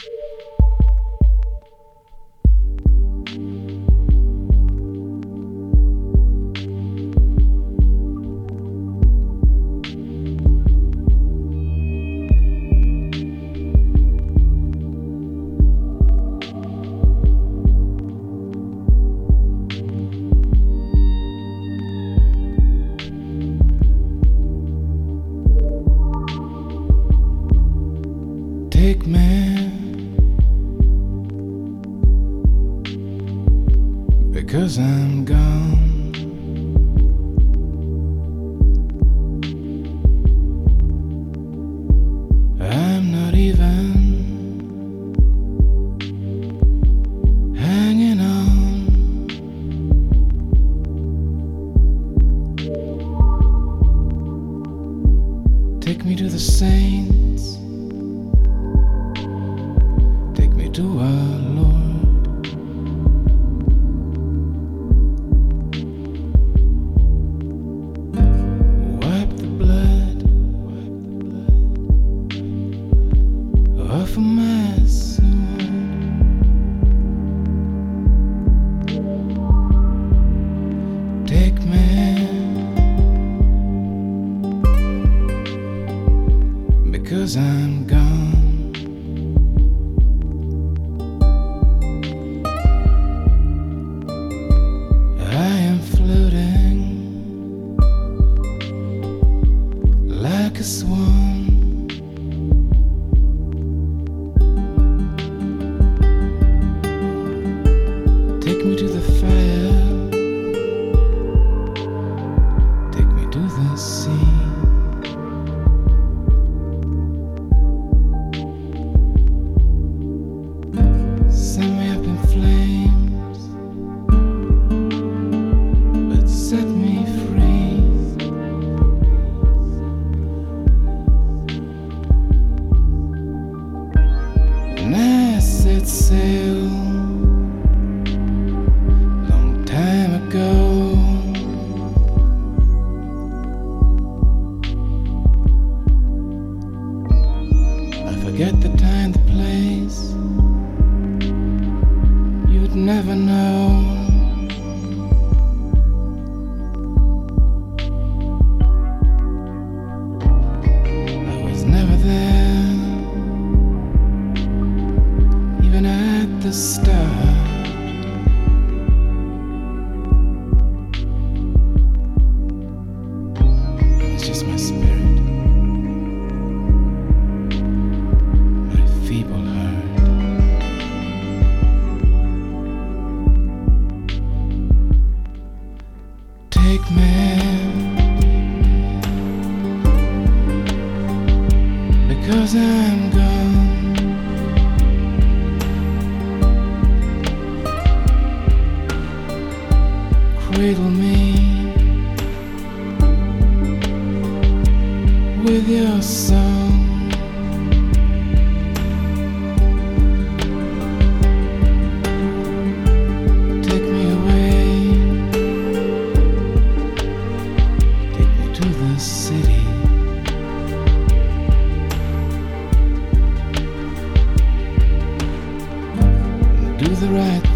Take me, because I'm gone. I'm not even hanging on. Take me to the saints. Take me to our Lord. Wipe the blood off of my sword. Take me, because I'm gone. Like a swan, take me to the fire, take me to the sea. Send me up in flames, but set me free. And I set sail long time ago. I forget the time, the place. You'd never know. I was never there, even at the start. It's just my spirit, my feeble heart. Take me, because I'm gone. Cradle me with your song. Take me away, take me to the city. Do the right